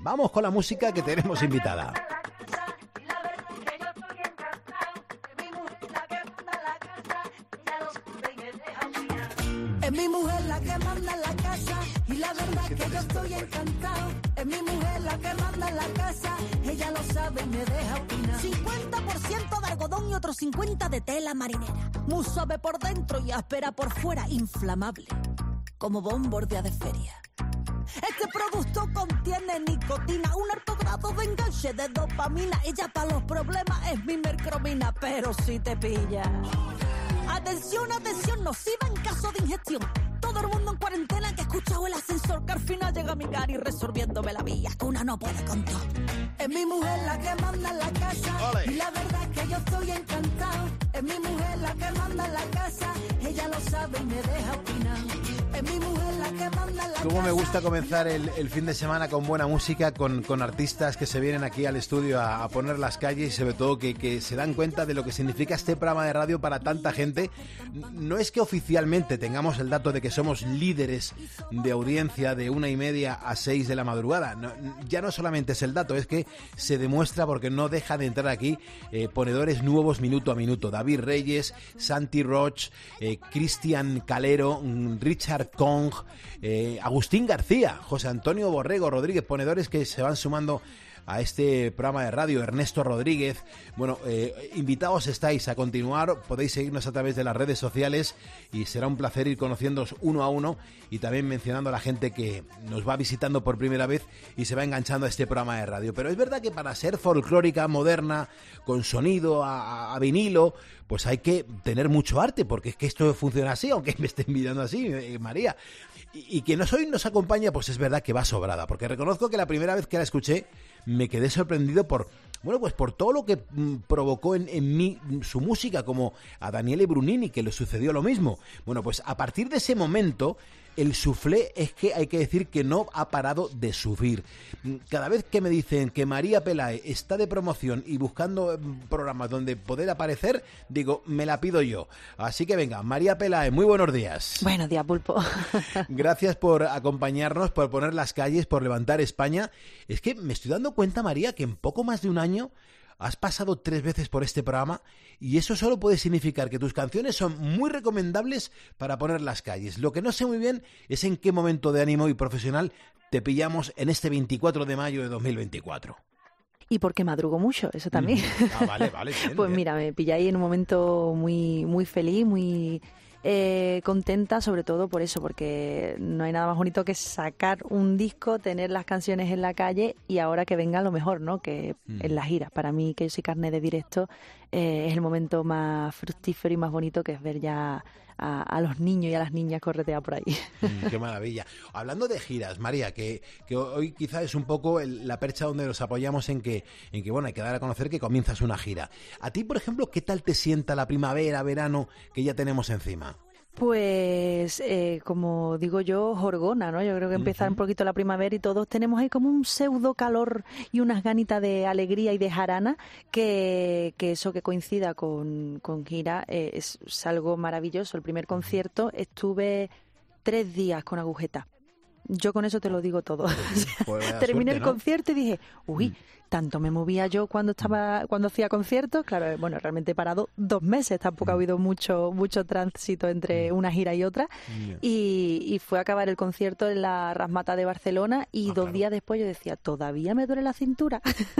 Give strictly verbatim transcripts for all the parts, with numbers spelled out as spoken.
vamos con la música que tenemos invitada. Es mi mujer la que manda en la casa y la verdad que yo estoy encantado. Es mi mujer la que manda en la casa, ella lo sabe y me deja opinar. cincuenta por ciento de algodón y otro cincuenta por ciento de tela marinera. Muy suave por dentro y áspera por fuera, inflamable, como bombordia de feria. Este producto contiene nicotina, un alto grado de enganche de dopamina. Ella para los problemas es mi mercromina, pero si te pilla... Atención, atención, nociva en caso de ingestión. Todo el mundo en cuarentena que ha escuchado el ascensor, que al final llega a mi cari resolviéndome la vía, que una no puede con todo. Es mi mujer la que manda en la casa. ¡Ole! Y la verdad es que yo estoy encantado. Es mi mujer la que manda en la casa, ella lo sabe y me deja opinar. Es mi mujer la que manda en la casa. Cómo me gusta comenzar el, el fin de semana con buena música, con, con artistas que se vienen aquí al estudio a, a poner las calles y sobre todo que, que se dan cuenta de lo que significa este programa de radio para tanta gente. No es que oficialmente tengamos el dato de que somos líderes de audiencia de una y media a seis de la madrugada. No, ya no solamente es el dato, es que se demuestra porque no deja de entrar aquí eh, ponedores nuevos minuto a minuto. David Reyes, Santi Roch, eh, Cristian Calero, Richard Kong, eh, Agustín García, José Antonio Borrego Rodríguez, ponedores que se van sumando a este programa de radio. Ernesto Rodríguez. Bueno, eh, invitados estáis a continuar, podéis seguirnos a través de las redes sociales y será un placer ir conociéndoos uno a uno y también mencionando a la gente que nos va visitando por primera vez y se va enganchando a este programa de radio. Pero es verdad que para ser folclórica, moderna, con sonido a, a vinilo, pues hay que tener mucho arte, porque es que esto funciona así, aunque me estén mirando así, eh, María. Y, y que nos hoy nos acompaña, pues es verdad que va sobrada, porque reconozco que la primera vez que la escuché me quedé sorprendido por, bueno, pues por todo lo que mm, provocó en, en mí su música, como a Daniele Brunini, que le sucedió lo mismo. Bueno, pues a partir de ese momento, el suflé es que hay que decir que no ha parado de subir. Cada vez que me dicen que María Pelae está de promoción y buscando programas donde poder aparecer, digo, me la pido yo. Así que venga, María Pelae, muy buenos días. Buenos días, Pulpo. Gracias por acompañarnos, por poner las calles, por levantar España. Es que me estoy dando cuenta, María, que en poco más de un año has pasado tres veces por este programa y eso solo puede significar que tus canciones son muy recomendables para poner las calles. Lo que no sé muy bien es en qué momento de ánimo y profesional te pillamos en este veinticuatro de mayo de dos mil veinticuatro. Y porque madrugo mucho, eso también. Ah, vale, vale. Bien, pues bien. Mira, me pilláis en un momento muy, muy feliz, muy eh, contenta, sobre todo por eso, porque no hay nada más bonito que sacar un disco, tener las canciones en la calle y ahora que venga lo mejor, ¿no? Que mm. en la gira. Para mí, que yo soy carne de directo, eh, es el momento más fructífero y más bonito, que es ver ya a, a los niños y a las niñas corretear por ahí. Mm, qué maravilla. Hablando de giras, María, que, que hoy quizá es un poco el, la percha donde nos apoyamos en que, en que, bueno, hay que dar a conocer que comienzas una gira. A ti, por ejemplo, ¿qué tal te sienta la primavera, verano que ya tenemos encima? Pues, eh, como digo yo, jorgona, ¿no? Yo creo que empieza uh-huh. un poquito la primavera y todos tenemos ahí como un pseudo calor y unas ganitas de alegría y de jarana, que, que eso que coincida con, con gira eh, es, es algo maravilloso. El primer concierto estuve tres días con agujeta. Yo con eso te lo digo todo. Pues terminé suerte, el ¿no? concierto y dije, uy, tanto me movía yo cuando estaba cuando hacía conciertos. Claro, bueno, realmente he parado dos meses, tampoco ha habido mucho mucho tránsito entre una gira y otra. Yeah. Y, y fue a acabar el concierto en la Razmata de Barcelona y ah, dos claro. días después yo decía, ¿todavía me duele la cintura?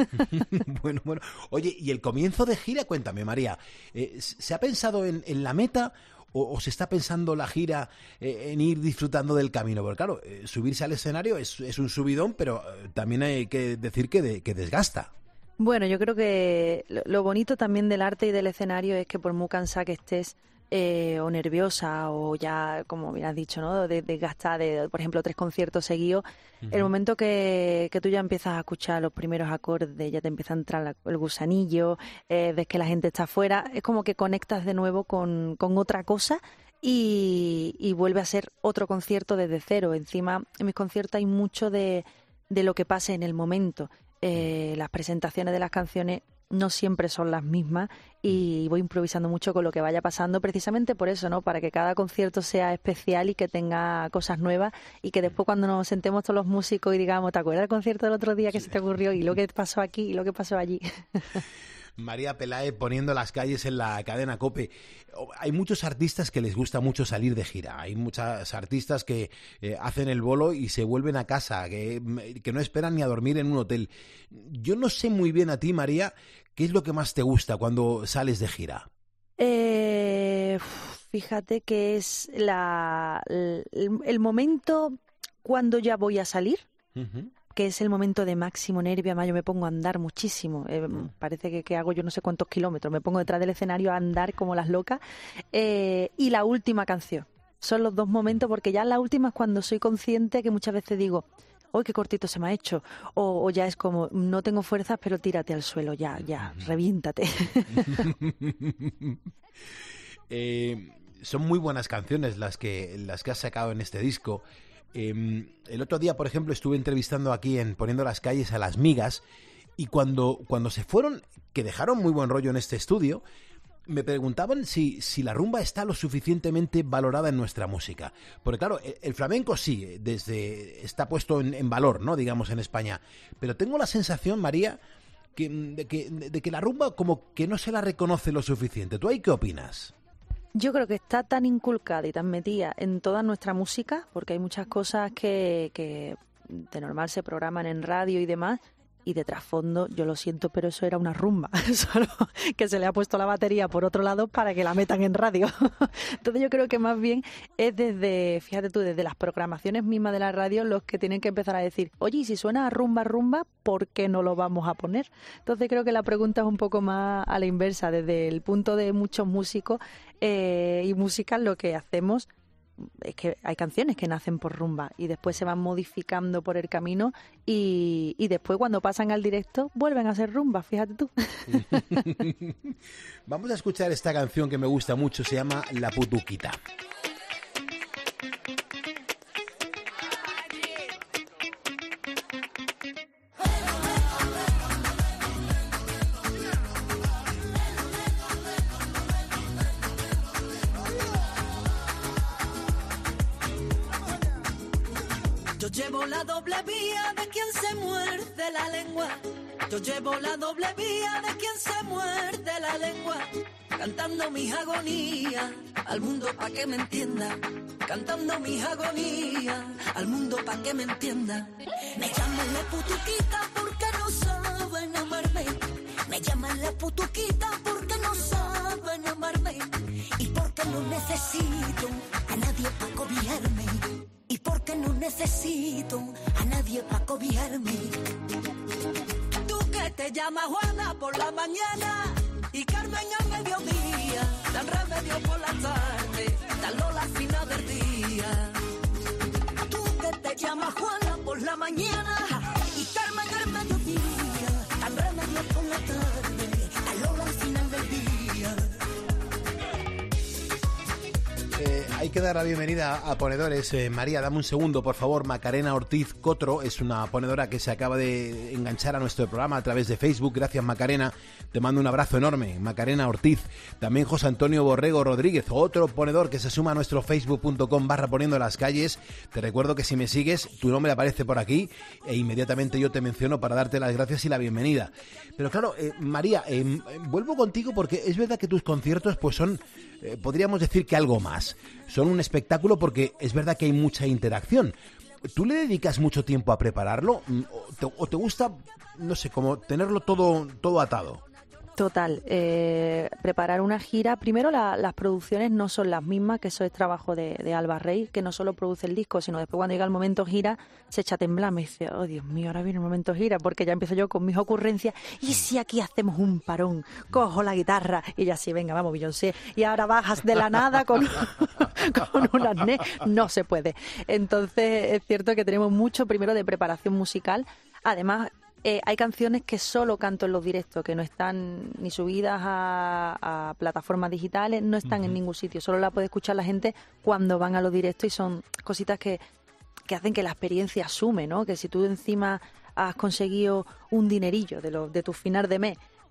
Bueno, bueno. Oye, y el comienzo de gira, cuéntame, María, eh, ¿se ha pensado en, en la meta o, o se está pensando la gira eh, en ir disfrutando del camino? Porque claro, eh, subirse al escenario es, es un subidón, pero eh, también hay que decir que, de, que desgasta. Bueno, yo creo que lo, lo bonito también del arte y del escenario es que por muy cansada que estés eh, o nerviosa o ya, como bien has dicho, ¿no? de, desgastada de, por ejemplo, tres conciertos seguidos, uh-huh. el momento que, que tú ya empiezas a escuchar los primeros acordes, ya te empieza a entrar la, el gusanillo, eh, ves que la gente está afuera, es como que conectas de nuevo con, con otra cosa y, y vuelve a ser otro concierto desde cero. Encima, en mis conciertos hay mucho de, de lo que pase en el momento. Eh, las presentaciones de las canciones no siempre son las mismas y voy improvisando mucho con lo que vaya pasando, precisamente por eso, ¿no? Para que cada concierto sea especial y que tenga cosas nuevas y que después cuando nos sentemos todos los músicos y digamos, ¿te acuerdas del concierto del otro día que se te ocurrió y lo que pasó aquí y lo que pasó allí? María Pelae poniendo las calles en la cadena COPE. Hay muchos artistas que les gusta mucho salir de gira. Hay muchos artistas que eh, hacen el bolo y se vuelven a casa, que, que no esperan ni a dormir en un hotel. Yo no sé muy bien a ti, María, ¿qué es lo que más te gusta cuando sales de gira? Eh, fíjate que es la, el, el momento cuando ya voy a salir. Uh-huh. Que es el momento de máximo nervio. Además yo me pongo a andar muchísimo, eh, parece que, que hago yo no sé cuántos kilómetros, me pongo detrás del escenario a andar como las locas, eh, y la última canción, son los dos momentos, porque ya la última es cuando soy consciente que muchas veces digo, ¡ay, qué cortito se me ha hecho! O, o ya es como, no tengo fuerzas, pero tírate al suelo, ya, ya, reviéntate. eh, son muy buenas canciones las que, las que has sacado en este disco. Eh, el otro día, por ejemplo, estuve entrevistando aquí en Poniendo las Calles a Las Migas y cuando, cuando se fueron, que dejaron muy buen rollo en este estudio, me preguntaban si, si la rumba está lo suficientemente valorada en nuestra música. Porque claro, el, el flamenco sí, desde está puesto en, en valor, ¿no? Digamos, en España. Pero tengo la sensación, María, que, de, que, de que la rumba como que no se la reconoce lo suficiente. ¿Tú ahí qué opinas? Yo creo que está tan inculcada y tan metida en toda nuestra música, porque hay muchas cosas que, que de normal se programan en radio y demás, y de trasfondo, yo lo siento, pero eso era una rumba, solo que se le ha puesto la batería por otro lado para que la metan en radio. Entonces yo creo que más bien es desde, fíjate tú, desde las programaciones mismas de la radio los que tienen que empezar a decir, oye, y si suena a rumba, rumba, ¿por qué no lo vamos a poner? Entonces creo que la pregunta es un poco más a la inversa, desde el punto de muchos músicos eh, y músicas lo que hacemos es que hay canciones que nacen por rumba y después se van modificando por el camino y, y después cuando pasan al directo vuelven a ser rumba, fíjate tú. Vamos a escuchar esta canción que me gusta mucho, se llama La Putuquita. Yo llevo la doble vía de quien se muerde la lengua. Yo llevo la doble vía de quien se muerde la lengua. Cantando mis agonías al mundo pa' que me entienda. Cantando mis agonías al mundo pa' que me entienda. Me llaman la putuquita porque no saben amarme. Me llaman la putuquita porque no saben amarme. Y porque no necesito a nadie pa' cobijarme. Y porque no necesito a nadie para cobijarme. Tú que te llamas Juana por la mañana y Carmen a mediodía, dan Remedio por la tarde, dan Lola al final del día. Tú que te llamas Juana por la mañana y Carmen al mediodía, dan Remedio por la tarde, dan Lola al final del día. Eh, hay que dar la bienvenida a ponedores. Eh, María, dame un segundo, por favor. Macarena Ortiz Cotro es una ponedora que se acaba de enganchar a nuestro programa a través de Facebook. Gracias, Macarena. Te mando un abrazo enorme. Macarena Ortiz. También José Antonio Borrego Rodríguez, otro ponedor que se suma a nuestro facebook.com barra poniendo las calles. Te recuerdo que si me sigues, tu nombre aparece por aquí e inmediatamente yo te menciono para darte las gracias y la bienvenida. Pero claro, eh, María, eh, vuelvo contigo porque es verdad que tus conciertos pues son, eh, podríamos decir que algo más. Son un espectáculo porque es verdad que hay mucha interacción. ¿Tú le dedicas mucho tiempo a prepararlo? ¿O te, o te gusta, no sé, como tenerlo todo, todo atado? Total, eh, preparar una gira, primero la, las producciones no son las mismas, que eso es trabajo de, de Alba Rey, que no solo produce el disco, sino después cuando llega el momento gira se echa a temblar, me dice, oh Dios mío, ahora viene el momento gira, porque ya empiezo yo con mis ocurrencias, y si aquí hacemos un parón, cojo la guitarra, y ya sí, venga, vamos, Beyoncé, y ahora bajas de la nada con, con un arnés, no se puede. Entonces es cierto que tenemos mucho primero de preparación musical, además. Eh, hay canciones que solo canto en los directos, que no están ni subidas a, a plataformas digitales, no están uh-huh. en ningún sitio, solo la puede escuchar la gente cuando van a los directos y son cositas que, que hacen que la experiencia sume, ¿no? Que si tú encima has conseguido un dinerillo de, lo, de tu final de mes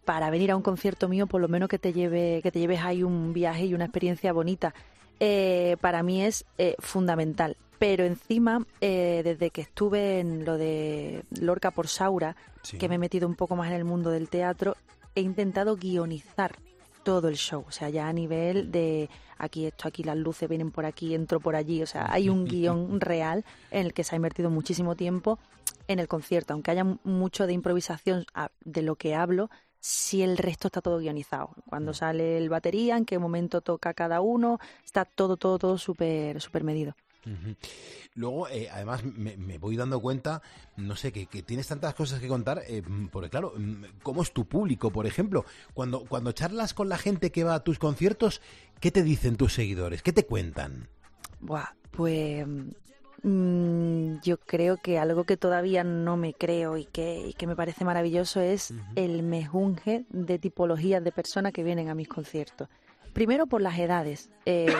para venir a un concierto mío, por lo menos que te lleve, que te lleves ahí un viaje y una experiencia bonita. Eh, para mí es eh, fundamental. Pero encima, eh, desde que estuve en lo de Lorca por Saura, sí. que me he metido un poco más en el mundo del teatro, he intentado guionizar todo el show. O sea, ya a nivel de aquí esto, aquí las luces vienen por aquí, entro por allí. O sea, hay un guión real en el que se ha invertido muchísimo tiempo en el concierto. Aunque haya mucho de improvisación de lo que hablo, si el resto está todo guionizado. Cuando sale el batería, en qué momento toca cada uno, está todo, todo, todo súper, súper medido. Uh-huh. Luego, eh, además, me, me voy dando cuenta, no sé, que, que tienes tantas cosas que contar, eh, porque claro, ¿cómo es tu público, por ejemplo? Cuando, cuando charlas con la gente que va a tus conciertos, ¿qué te dicen tus seguidores? ¿Qué te cuentan? Buah, pues mmm, yo creo que algo que todavía no me creo y que, y que me parece maravilloso es uh-huh. el mejunje de tipologías de personas que vienen a mis conciertos. Primero por las edades, eh,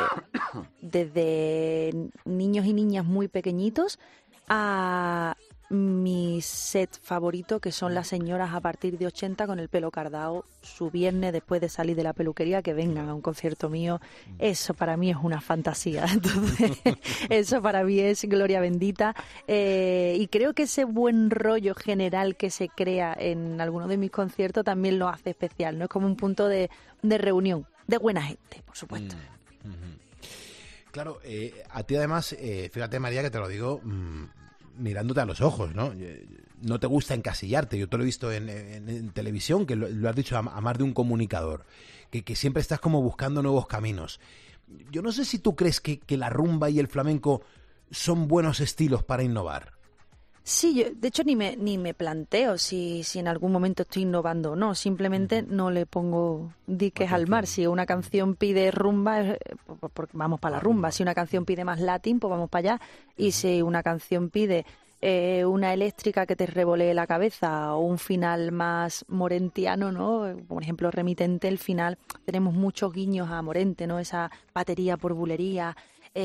desde niños y niñas muy pequeñitos a mi set favorito, que son las señoras a partir de ochenta con el pelo cardao, su viernes después de salir de la peluquería, que vengan a un concierto mío. Eso para mí es una fantasía. Entonces, eso para mí es gloria bendita. Eh, y creo que ese buen rollo general que se crea en algunos de mis conciertos también lo hace especial, ¿no? Es como un punto de, de reunión. De buena gente, por supuesto. Mm, mm-hmm. Claro, eh, a ti además, eh, fíjate María que te lo digo mmm, mirándote a los ojos, ¿no? No te gusta encasillarte, yo te lo he visto en, en, en televisión, que lo, lo has dicho a, a más de un comunicador, que, que siempre estás como buscando nuevos caminos. Yo no sé si tú crees que, que la rumba y el flamenco son buenos estilos para innovar. Sí, yo de hecho ni me ni me planteo si, si en algún momento estoy innovando o no, simplemente no le pongo diques al mar. Si una canción pide rumba, pues vamos para la rumba. Si una canción pide más latín, pues vamos para allá. Y si una canción pide eh, una eléctrica que te revolee la cabeza o un final más morentiano, ¿no? Por ejemplo, Remitente, el final, tenemos muchos guiños a Morente, ¿no? Esa batería por bulería.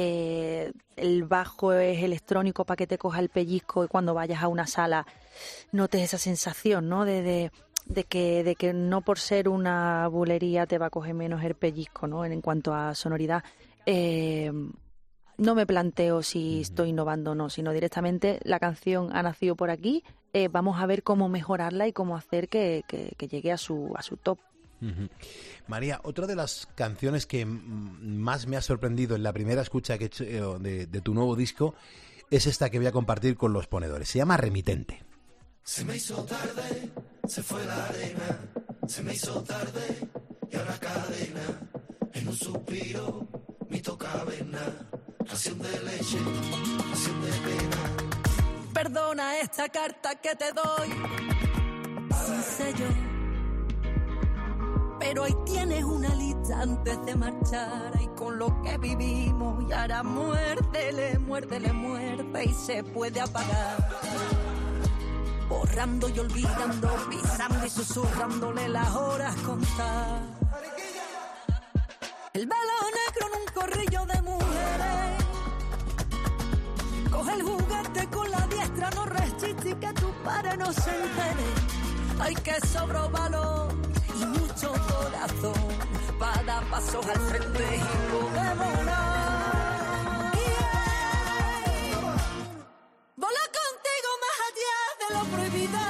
Eh, el bajo es electrónico para que te coja el pellizco y cuando vayas a una sala notes esa sensación, ¿no? De, de, de, que, de que no por ser una bulería te va a coger menos el pellizco, ¿no? En, en cuanto a sonoridad. Eh, no me planteo si estoy innovando o no, sino directamente la canción ha nacido por aquí, eh, vamos a ver cómo mejorarla y cómo hacer que, que, que llegue a su, a su top. Uh-huh. María, otra de las canciones que más me ha sorprendido en la primera escucha que he hecho de, de tu nuevo disco es esta que voy a compartir con los ponedores. Se llama Remitente. Se me hizo tarde, se fue la arena, se me hizo tarde y ahora cadena, en un suspiro, mito caverna, ración de leche, ración de pena. Perdona esta carta que te doy, sin sello. Pero ahí tienes una lista antes de marchar, y con lo que vivimos, y ahora muérdele, muérdele, muerde y se puede apagar. Borrando y olvidando, pisando y susurrándole las horas contar. El velo negro en un corrillo de mujeres. Coge el juguete con la diestra, no resiste y que tu padre no se entere. Hay que sobró valor y mucho corazón para dar pasos al frente y podemos volar. Yeah. Voló contigo más allá de lo prohibido.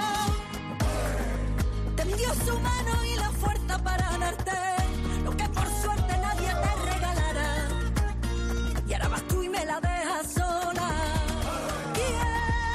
Tendió su mano y la fuerza para darte lo que por suerte nadie te regalará. Y ahora vas tú y me la dejas sola. Yeah.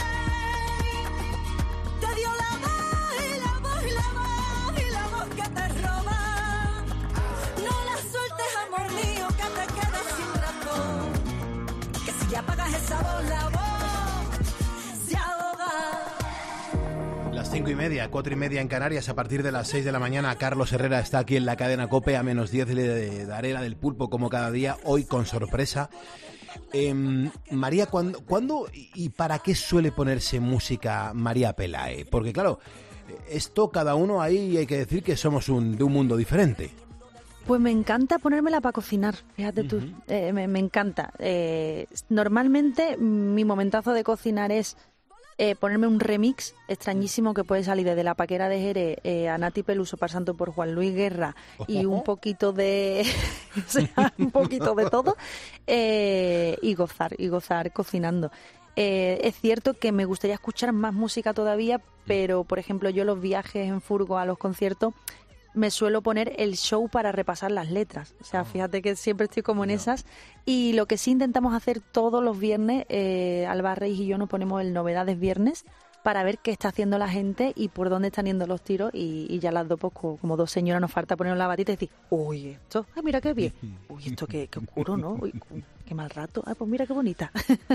Te dio la voz y la voz y la voz y la voz que te roba. No la sueltes, amor mío, que te quedas sin razón. Que si apagas esa voz, la voz se ahoga. Las cinco y media, cuatro y media en Canarias. A partir de las seis de la mañana, Carlos Herrera está aquí en la cadena COPE. A menos diez le daré la del pulpo como cada día, hoy con sorpresa. Eh, María, ¿cuándo, ¿cuándo y para qué suele ponerse música María Pelae? Porque claro, esto cada uno ahí hay que decir que somos un, de un mundo diferente. Pues me encanta ponérmela para cocinar, fíjate uh-huh. tú, eh, me, me encanta. Eh, normalmente mi momentazo de cocinar es eh, ponerme un remix extrañísimo que puede salir desde La Paquera de Jerez eh, a Nati Peluso pasando por Juan Luis Guerra y un poquito de o sea, un poquito de todo eh, y gozar, y gozar cocinando. Eh, es cierto que me gustaría escuchar más música todavía, pero por ejemplo yo los viajes en furgo a los conciertos me suelo poner el show para repasar las letras. O sea, fíjate que siempre estoy como en no. esas. Y lo que sí intentamos hacer todos los viernes, eh, Alba Reis y yo nos ponemos el Novedades Viernes para ver qué está haciendo la gente y por dónde están yendo los tiros. Y, y ya las dos, pues, como dos señoras, nos falta ponernos la batita y decir, uy, esto, ay, mira qué bien. Uy, esto qué, qué oscuro, ¿no? Uy, qué mal rato. Ay, pues mira qué bonita.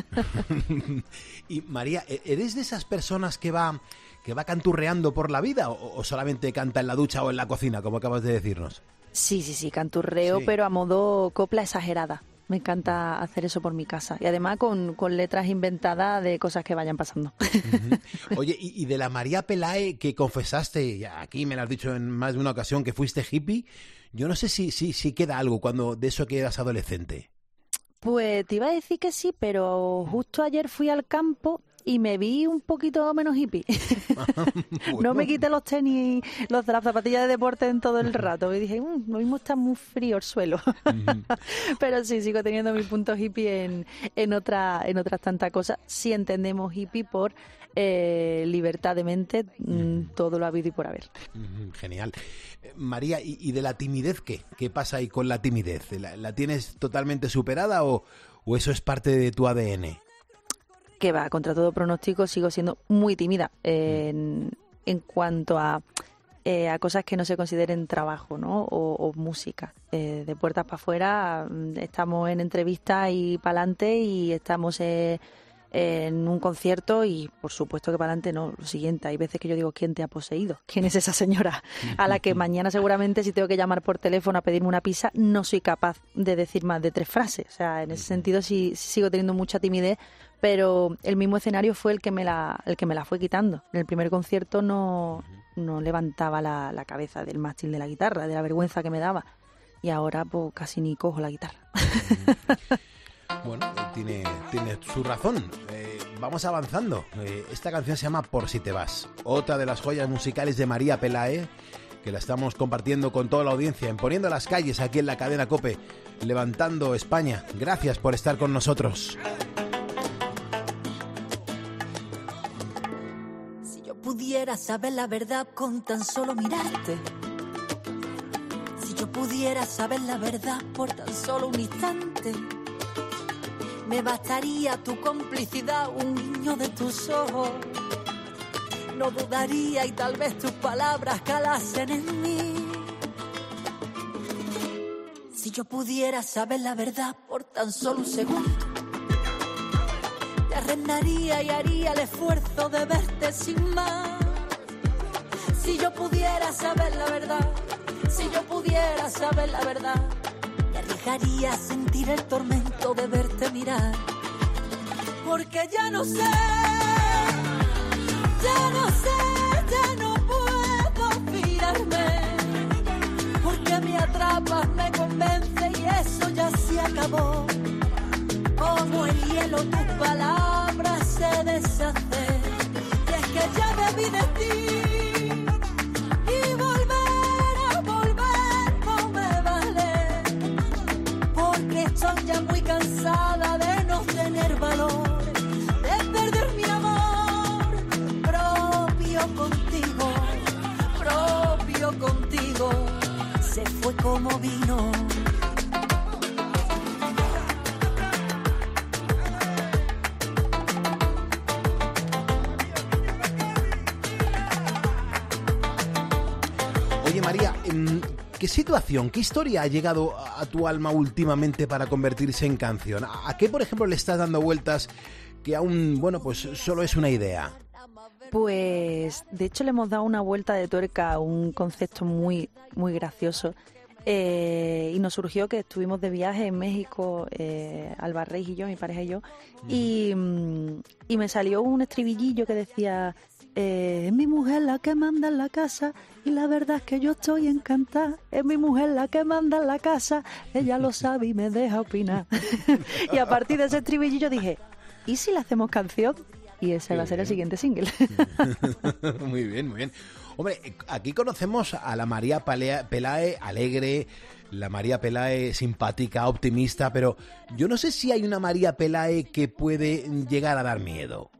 Y María, ¿eres de esas personas que va... que va canturreando por la vida o, o solamente canta en la ducha o en la cocina, como acabas de decirnos? Sí, sí, sí, canturreo, sí. Pero a modo copla exagerada. Me encanta hacer eso por mi casa. Y además con, con letras inventadas de cosas que vayan pasando. Uh-huh. Oye, y, y de la María Pelae que confesaste, ya aquí me lo has dicho en más de una ocasión, que fuiste hippie, yo no sé si, si, si queda algo cuando de eso que eras adolescente. Pues te iba a decir que sí, pero justo ayer fui al campo y me vi un poquito menos hippie. Bueno. No me quité los tenis, los, las zapatillas de deporte en todo el rato. Y dije, mmm, lo mismo está muy frío el suelo. Uh-huh. Pero sí, sigo teniendo mi punto hippie en, en, otra, en otras tantas cosas. Sí entendemos hippie por eh, libertad de mente, uh-huh. todo lo habido y por haber. Uh-huh. Genial. María, ¿y, y de la timidez qué? ¿Qué pasa ahí con la timidez? ¿La, la tienes totalmente superada o, o eso es parte de tu A D N? Que va, contra todo pronóstico, sigo siendo muy tímida eh, en, en cuanto a, eh, a cosas que no se consideren trabajo, ¿no? O, o música. Eh, de puertas para afuera, estamos en entrevistas y para adelante y estamos eh, en un concierto y por supuesto que para adelante no. Lo siguiente, hay veces que yo digo, ¿quién te ha poseído? ¿Quién es esa señora a la que mañana seguramente si tengo que llamar por teléfono a pedirme una pizza no soy capaz de decir más de tres frases? O sea, en ese sentido sí, sí sigo teniendo mucha timidez, pero el mismo escenario fue el que me la el que me la fue quitando. En el primer concierto no, no levantaba la, la cabeza del mástil de la guitarra, de la vergüenza que me daba. Y ahora pues casi ni cojo la guitarra. Bueno, tiene, tiene su razón. Eh, vamos avanzando. Eh, esta canción se llama Por si te vas. Otra de las joyas musicales de María Pelae, que la estamos compartiendo con toda la audiencia, en Poniendo las Calles aquí en la cadena COPE, levantando España. Gracias por estar con nosotros. Pudiera saber la verdad con tan solo mirarte. Si yo pudiera saber la verdad por tan solo un instante, me bastaría tu complicidad, un guiño de tus ojos. No dudaría y tal vez tus palabras calasen en mí. Si yo pudiera saber la verdad por tan solo un segundo, te arrendaría y haría el esfuerzo de verte sin más. Si yo pudiera saber la verdad, si yo pudiera saber la verdad, me arriesgaría a sentir el tormento de verte mirar. Porque ya no sé, ya no sé, ya no puedo mirarme. Porque me atrapas, me convence y eso ya se acabó. Como el hielo tus palabras se deshacen. Y es que ya me vi de ti. Y volver a volver no me vale. Porque estoy ya muy cansada de no tener valor. De perder mi amor propio contigo. Propio contigo. Se fue como vino. Oye, María, ¿qué situación, qué historia ha llegado a tu alma últimamente para convertirse en canción? ¿A qué, por ejemplo, le estás dando vueltas que aún, bueno, pues solo es una idea? Pues, de hecho, le hemos dado una vuelta de tuerca a un concepto muy, muy gracioso. Eh, y nos surgió que estuvimos de viaje en México, eh, Alba Reis y yo, mi pareja y yo, uh-huh. y, y me salió un estribillillo que decía... Eh, es mi mujer la que manda en la casa y la verdad es que yo estoy encantada. Es mi mujer la que manda en la casa, ella lo sabe y me deja opinar. Y a partir de ese estribillillo dije, ¿y si le hacemos canción? y ese Qué va a ser bien. el siguiente single. Muy bien, muy bien. Hombre, aquí conocemos a la María Pelea- Pelae alegre, la María Pelae simpática, optimista, pero yo no sé si hay una María Pelae que puede llegar a dar miedo.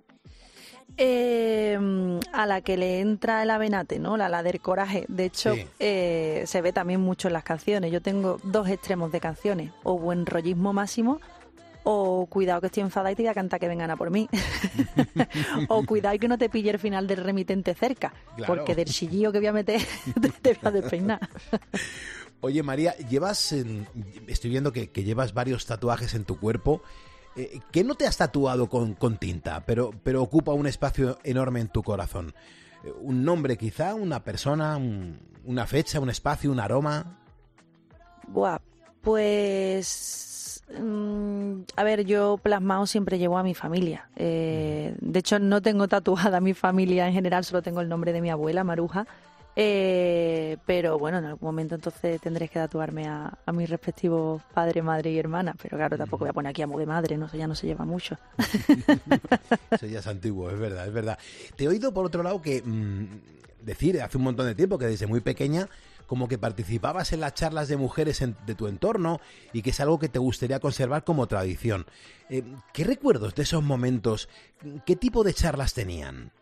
Eh, a la que le entra el avenate, ¿no? La, la del coraje. De hecho, Sí. eh, se ve también mucho en las canciones. Yo tengo dos extremos de canciones. O buen rollismo máximo, o cuidado que estoy enfadada y te voy a cantar que vengan a por mí. O cuidado que no te pille el final del remitente cerca. Claro. Porque del chillillo que voy a meter te voy a despeinar. Oye, María, llevas, en- estoy viendo que, que llevas varios tatuajes en tu cuerpo. Eh, ¿Qué no te has tatuado con, con tinta, pero, pero ocupa un espacio enorme en tu corazón? Eh, ¿Un nombre quizá, una persona, un- una fecha, un espacio, un aroma? Buah, pues... mm, a ver, yo plasmado siempre llevo a mi familia. Eh, de hecho, no tengo tatuada a mi familia en general, solo tengo el nombre de mi abuela, Maruja. Eh, pero bueno, en algún momento entonces tendré que tatuarme a, a mis respectivos padre, madre y hermana. Pero claro, tampoco voy a poner aquí amo de madre, no sé, ya no se lleva mucho. Eso ya es antiguo, es verdad, es verdad. Te he oído, por otro lado, que mmm, decir hace un montón de tiempo que desde muy pequeña como que participabas en las charlas de mujeres en- de tu entorno y que es algo que te gustaría conservar como tradición. Eh, ¿Qué recuerdos de esos momentos? ¿Qué tipo de charlas tenían?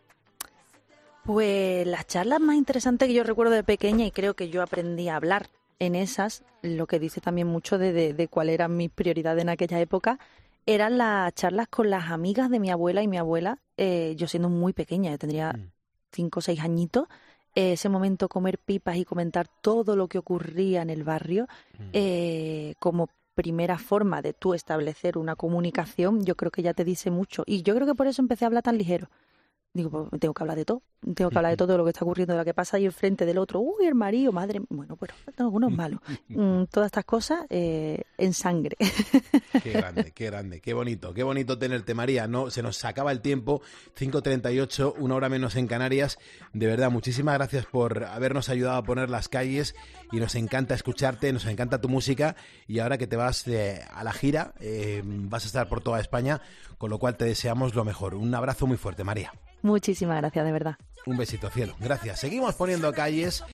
Pues las charlas más interesantes que yo recuerdo de pequeña, y creo que yo aprendí a hablar en esas, lo que dice también mucho de, de, de cuáles eran mis prioridades en aquella época, eran las charlas con las amigas de mi abuela y mi abuela, eh, yo siendo muy pequeña, yo tendría Mm. cinco o seis añitos, eh, ese momento comer pipas y comentar todo lo que ocurría en el barrio, eh, como primera forma de tú establecer una comunicación, yo creo que ya te dice mucho. Y yo creo que por eso empecé a hablar tan ligero. Digo, pues tengo que hablar de todo, tengo que hablar de todo lo que está ocurriendo, de lo que pasa ahí enfrente del otro. Uy, el marido, madre, bueno, pero algunos malos. Mm, todas estas cosas eh, en sangre. Qué grande, qué grande, qué bonito, qué bonito tenerte, María. No, se nos acaba el tiempo, cinco treinta y ocho, una hora menos en Canarias. De verdad, muchísimas gracias por habernos ayudado a poner las calles y nos encanta escucharte, nos encanta tu música y ahora que te vas eh, a la gira, eh, vas a estar por toda España, con lo cual te deseamos lo mejor. Un abrazo muy fuerte, María. Muchísimas gracias, de verdad. Un besito, cielo. Gracias. Seguimos poniendo calles.